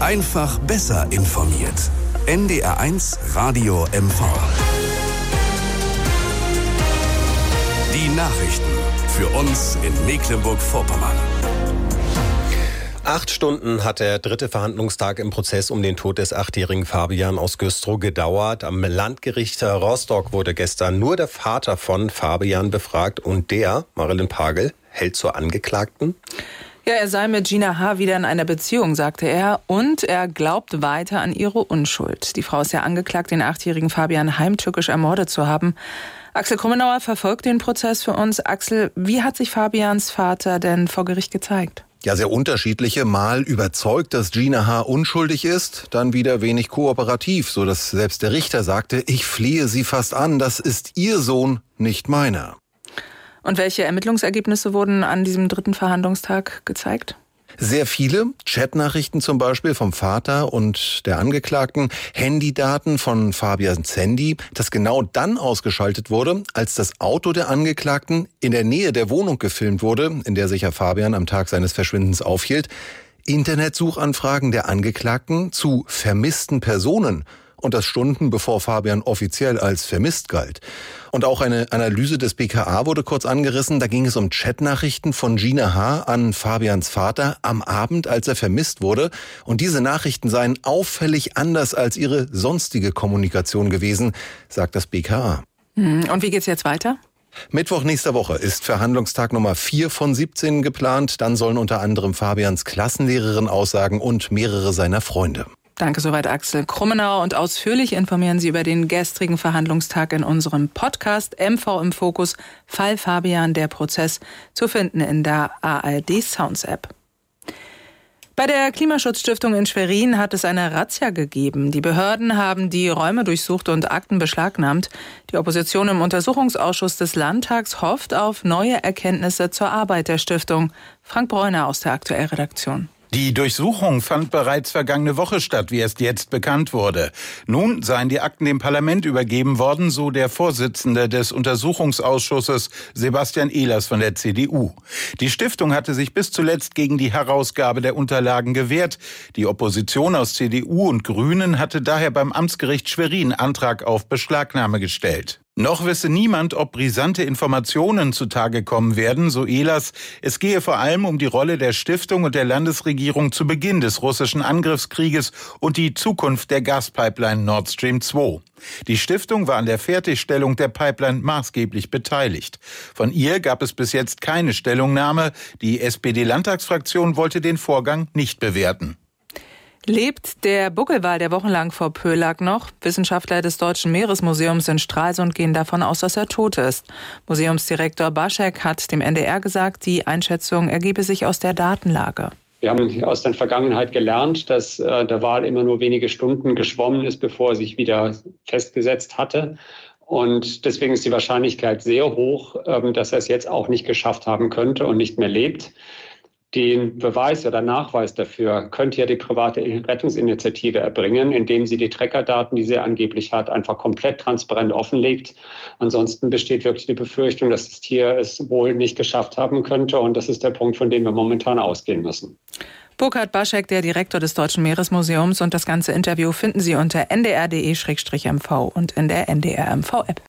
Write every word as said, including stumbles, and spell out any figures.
Einfach besser informiert. N D R eins Radio M V. Die Nachrichten für uns in Mecklenburg-Vorpommern. Acht Stunden hat der dritte Verhandlungstag im Prozess um den Tod des achtjährigen Fabian aus Güstrow gedauert. Am Landgericht Rostock wurde gestern nur der Vater von Fabian befragt und der, Marilyn Pagel, hält zur Angeklagten. Ja, er sei mit Gina H. wieder in einer Beziehung, sagte er, und er glaubt weiter an ihre Unschuld. Die Frau ist ja angeklagt, den achtjährigen Fabian heimtückisch ermordet zu haben. Axel Krummenauer verfolgt den Prozess für uns. Axel, wie hat sich Fabians Vater denn vor Gericht gezeigt? Ja, sehr unterschiedliche. Mal überzeugt, dass Gina H. unschuldig ist, dann wieder wenig kooperativ, so dass selbst der Richter sagte, ich flehe sie fast an, das ist ihr Sohn, nicht meiner. Und welche Ermittlungsergebnisse wurden an diesem dritten Verhandlungstag gezeigt? Sehr viele, Chatnachrichten zum Beispiel vom Vater und der Angeklagten, Handydaten von Fabians Handy, das genau dann ausgeschaltet wurde, als das Auto der Angeklagten in der Nähe der Wohnung gefilmt wurde, in der sich ja Fabian am Tag seines Verschwindens aufhielt. Internetsuchanfragen der Angeklagten zu vermissten Personen. Und das Stunden bevor Fabian offiziell als vermisst galt. Und auch eine Analyse des B K A wurde kurz angerissen. Da ging es um Chatnachrichten von Gina H. an Fabians Vater am Abend, als er vermisst wurde. Und diese Nachrichten seien auffällig anders als ihre sonstige Kommunikation gewesen, sagt das B K A. Und wie geht's jetzt weiter? Mittwoch nächster Woche ist Verhandlungstag Nummer vier von siebzehn geplant. Dann sollen unter anderem Fabians Klassenlehrerin aussagen und mehrere seiner Freunde. Danke soweit Axel Krummenauer, und ausführlich informieren Sie über den gestrigen Verhandlungstag in unserem Podcast M V im Fokus, Fall Fabian, der Prozess, zu finden in der A R D Sounds App. Bei der Klimaschutzstiftung in Schwerin hat es eine Razzia gegeben. Die Behörden haben die Räume durchsucht und Akten beschlagnahmt. Die Opposition im Untersuchungsausschuss des Landtags hofft auf neue Erkenntnisse zur Arbeit der Stiftung. Frank Bräuner aus der Aktuellredaktion. Die Durchsuchung fand bereits vergangene Woche statt, wie erst jetzt bekannt wurde. Nun seien die Akten dem Parlament übergeben worden, so der Vorsitzende des Untersuchungsausschusses Sebastian Ehlers von der C D U. Die Stiftung hatte sich bis zuletzt gegen die Herausgabe der Unterlagen gewehrt. Die Opposition aus C D U und Grünen hatte daher beim Amtsgericht Schwerin Antrag auf Beschlagnahme gestellt. Noch wisse niemand, ob brisante Informationen zutage kommen werden, so Ehlers. Es gehe vor allem um die Rolle der Stiftung und der Landesregierung zu Beginn des russischen Angriffskrieges und die Zukunft der Gaspipeline Nord Stream zwei. Die Stiftung war an der Fertigstellung der Pipeline maßgeblich beteiligt. Von ihr gab es bis jetzt keine Stellungnahme. Die S P D-Landtagsfraktion wollte den Vorgang nicht bewerten. Lebt der Buckelwal, der wochenlang vor Pöhl lag, noch? Wissenschaftler des Deutschen Meeresmuseums in Stralsund gehen davon aus, dass er tot ist. Museumsdirektor Baschek hat dem N D R gesagt, die Einschätzung ergebe sich aus der Datenlage. Wir haben aus der Vergangenheit gelernt, dass äh, der Wal immer nur wenige Stunden geschwommen ist, bevor er sich wieder festgesetzt hatte. Und deswegen ist die Wahrscheinlichkeit sehr hoch, äh, dass er es jetzt auch nicht geschafft haben könnte und nicht mehr lebt. Den Beweis oder Nachweis dafür könnte ja die private Rettungsinitiative erbringen, indem sie die Trackerdaten, die sie angeblich hat, einfach komplett transparent offenlegt. Ansonsten besteht wirklich die Befürchtung, dass das Tier es wohl nicht geschafft haben könnte. Und das ist der Punkt, von dem wir momentan ausgehen müssen. Burkhard Baschek, der Direktor des Deutschen Meeresmuseums, und das ganze Interview finden Sie unter n d r punkt d e slash m v und in der N D R M V App.